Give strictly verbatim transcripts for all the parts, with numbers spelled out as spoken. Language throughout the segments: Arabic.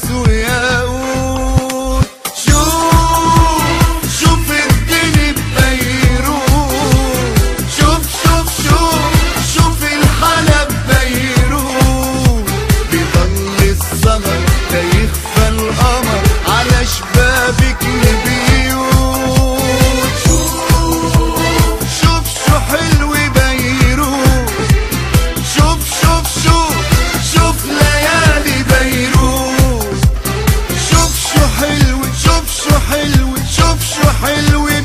وياقوت. شوف شوف الدنيا ببيروت، شوف شوف شوف شوف الحلب بيروت. بيضل السهر لا يخفى القمر على شبابك البيوت. شوف شو حلو بيروت، شوف شوف شوف شوف ليالي بيروت. شوف شو حلو شوف شو حلو شوف شو حلو بيروت.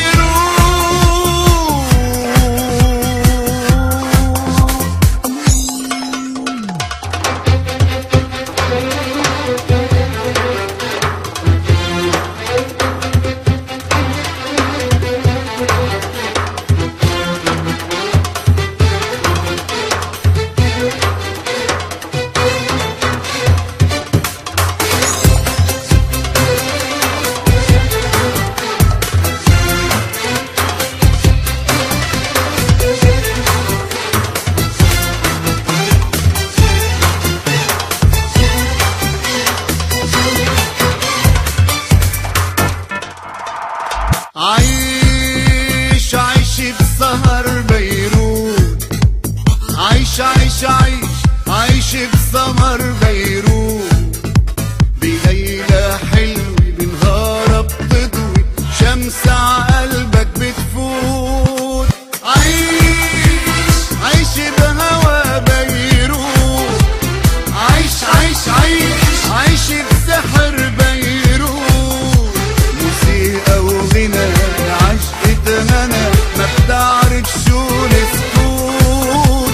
عيش عيش بسهر بيروت، عيش عيش عيش عيش بسهر بيروت. بليلة حلوة بنهارها بتضوي، شمس عقلبك بتفوت. عيش عيش بهوا بيروت، عيش عيش عيش عيش بسحر بيروت. موسيقى وغنى عشقة هنا ما بتعرف شو السكوت.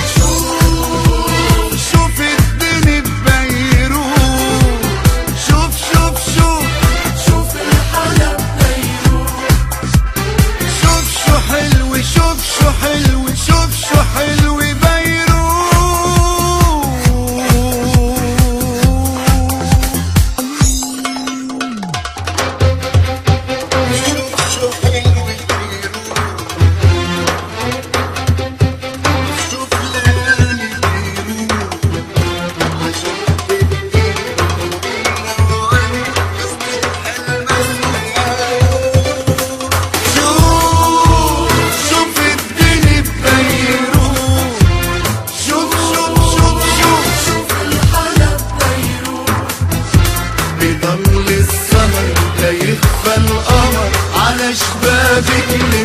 شوف شوف الدنيا ببيروت، شوف شوف شوف شوف الحلب بيروت. شوف شو حلو شوف شو حلو شوف شو حلو بيروت. بيضل السهر لا يخفى القمر على شبابك.